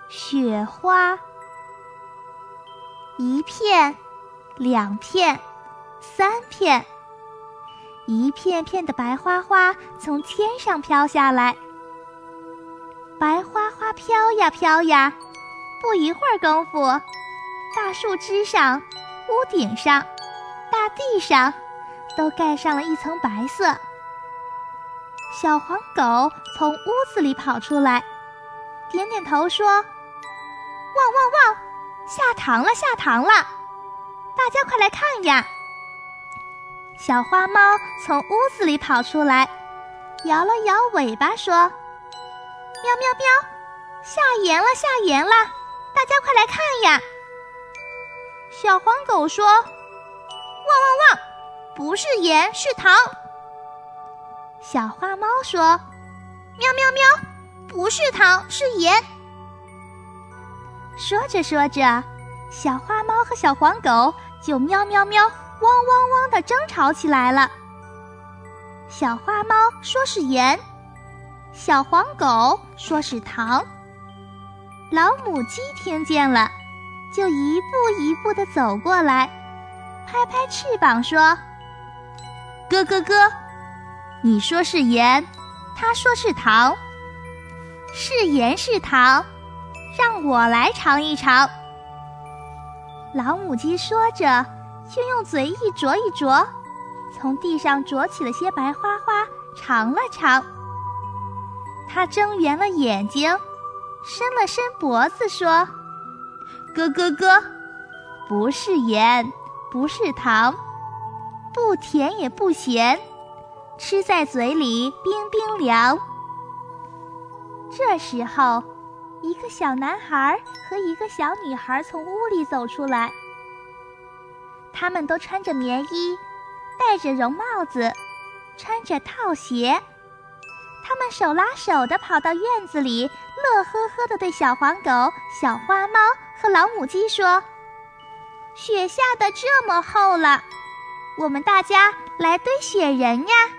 雪花。1片2片3片，一片片的白花花从天上飘下来。白花花飘呀飘呀，不一会儿功夫，大树枝上、屋顶上、大地上都盖上了一层白色。小黄狗从屋子里跑出来，点点头说：“汪汪汪，下糖了，下糖了！大家快来看呀！”小花猫从屋子里跑出来，摇了摇尾巴说：“喵喵喵，下盐了，下盐了！大家快来看呀！”小黄狗说：“汪汪汪，不是盐，是糖。”小花猫说：“喵喵喵，不是糖，是盐。”说着说着，小花猫和小黄狗就喵喵喵、汪汪汪地争吵起来了。小花猫说是盐，小黄狗说是糖。老母鸡听见了，就一步一步地走过来，拍拍翅膀说：“咯咯咯，你说是盐，他说是糖，是盐是糖，让我来尝一尝。”老母鸡说着，就用嘴一啄一啄，从地上啄起了些白花花，尝了尝。它睁圆了眼睛，伸了伸脖子说：“咯咯咯，不是盐，不是糖，不甜也不咸，吃在嘴里冰冰凉。”这时候，一个小男孩和一个小女孩从屋里走出来，他们都穿着棉衣，戴着绒帽子，穿着套鞋。他们手拉手地跑到院子里，乐呵呵地对小黄狗、小花猫和老母鸡说：“雪下得这么厚了，我们大家来堆雪人呀！”